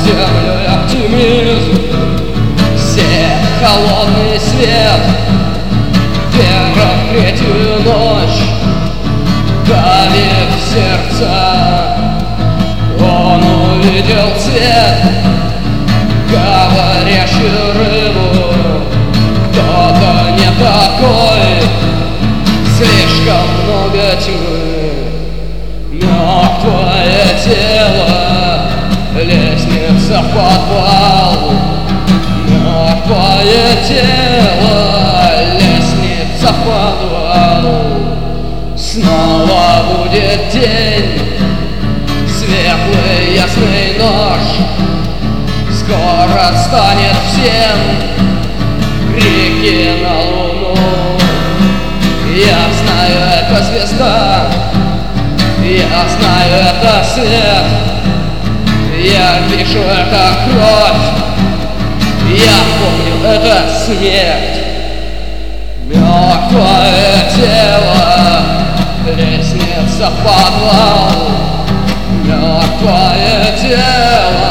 землю и оптимизм, все холодный свет. Вера в третью ночь давит в сердца. Он увидел цвет, говорящую рыбу. Кто-то не такой, слишком много тьмы. Мертвое тело, лестница в подвал. Мертвое тело, лестница в подвал. Снова будет день, светлый ясный нож. Скоро станет всем крики на луну. Я знаю, это звезда, я знаю, это свет. Я вижу, это кровь, я помню, это смерть. Мертвое тело, лестница в подвал. Мертвое тело,